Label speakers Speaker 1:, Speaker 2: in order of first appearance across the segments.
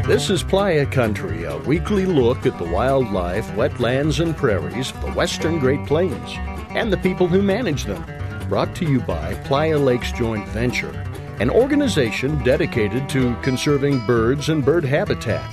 Speaker 1: This is Playa Country, a weekly look at the wildlife, wetlands, and prairies of the Western Great Plains and the people who manage them. Brought to you by Playa Lakes Joint Venture, an organization dedicated to conserving birds and bird habitat.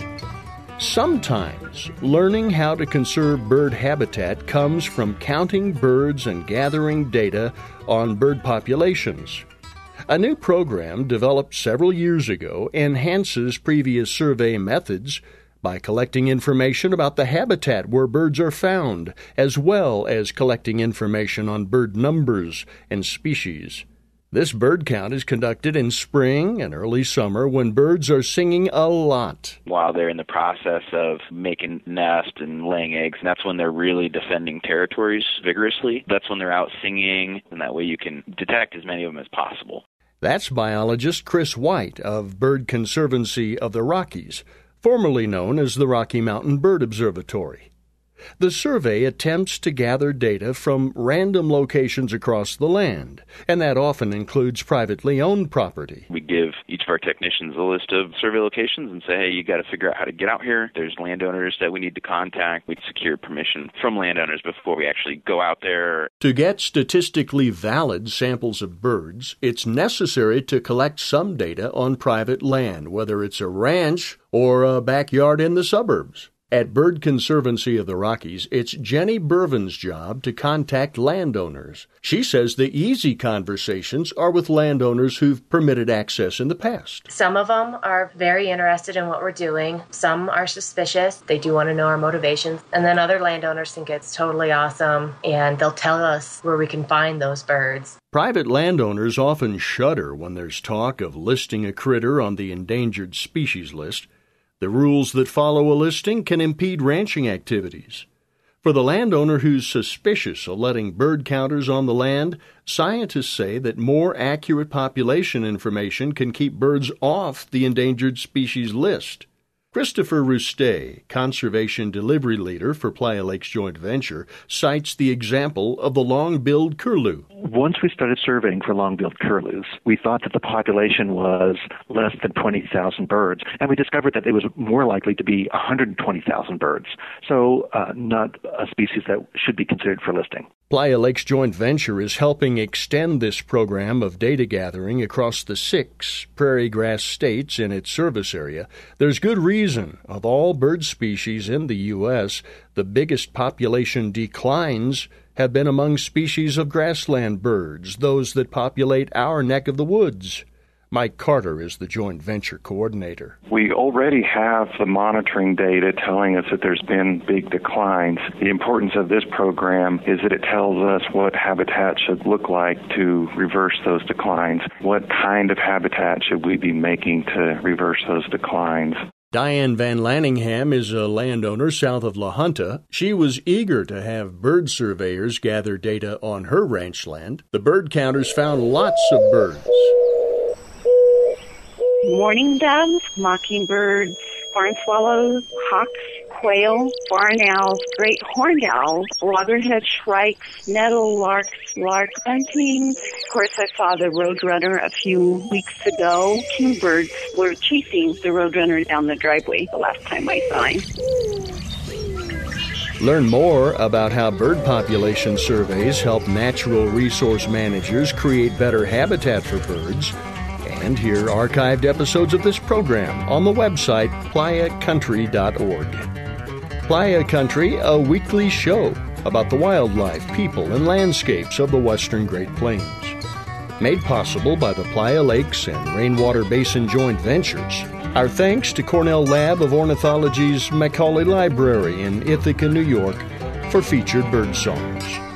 Speaker 1: Sometimes learning how to conserve bird habitat comes from counting birds and gathering data on bird populations. A new program developed several years ago enhances previous survey methods by collecting information about the habitat where birds are found, as well as collecting information on bird numbers and species. This bird count is conducted in spring and early summer when birds are singing a lot.
Speaker 2: While they're in the process of making nest and laying eggs, and that's when they're really defending territories vigorously. That's when they're out singing, and that way you can detect as many of them as possible.
Speaker 1: That's biologist Chris White of Bird Conservancy of the Rockies, formerly known as the Rocky Mountain Bird Observatory. The survey attempts to gather data from random locations across the land, and that often includes privately owned property.
Speaker 2: We give each of our technicians a list of survey locations and say, hey, you got to figure out how to get out here. There's landowners that we need to contact. We secure permission from landowners before we actually go out there.
Speaker 1: To get statistically valid samples of birds, it's necessary to collect some data on private land, whether it's a ranch or a backyard in the suburbs. At Bird Conservancy of the Rockies, it's Jenny Bervin's job to contact landowners. She says the easy conversations are with landowners who've permitted access in the past.
Speaker 3: Some of them are very interested in what we're doing. Some are suspicious. They do want to know our motivations. And then other landowners think it's totally awesome, and they'll tell us where we can find those birds.
Speaker 1: Private landowners often shudder when there's talk of listing a critter on the endangered species list. The rules that follow a listing can impede ranching activities. For the landowner who's suspicious of letting bird counters on the land, scientists say that more accurate population information can keep birds off the endangered species list. Christopher Roustay, conservation delivery leader for Playa Lakes Joint Venture, cites the example of the long-billed curlew.
Speaker 4: Once we started surveying for long-billed curlews, we thought that the population was less than 20,000 birds, and we discovered that it was more likely to be 120,000 birds, so not a species that should be considered for listing.
Speaker 1: Playa Lakes Joint Venture is helping extend this program of data gathering across the 6 prairie grass states in its service area. There's good reason. Of all bird species in the U.S., the biggest population declines have been among species of grassland birds, those that populate our neck of the woods. Mike Carter is the joint venture coordinator.
Speaker 5: We already have the monitoring data telling us that there's been big declines. The importance of this program is that it tells us what habitat should look like to reverse those declines. What kind of habitat should we be making to reverse those declines?
Speaker 1: Diane Van Lanningham is a landowner south of La Junta. She was eager to have bird surveyors gather data on her ranch land. The bird counters found lots of birds.
Speaker 6: Mourning doves, mockingbirds, barn swallows, hawks, quail, barn owls, great horned owls, loggerhead shrikes, meadow larks, lark bunting. Of course, I saw the roadrunner a few weeks ago. 2 birds were chasing the roadrunner down the driveway the last time I saw him.
Speaker 1: Learn more about how bird population surveys help natural resource managers create better habitat for birds, and hear archived episodes of this program on the website playacountry.org. Playa Country, a weekly show about the wildlife, people, and landscapes of the Western Great Plains. Made possible by the Playa Lakes and Rainwater Basin Joint Ventures. Our thanks to Cornell Lab of Ornithology's Macaulay Library in Ithaca, New York, for featured bird songs.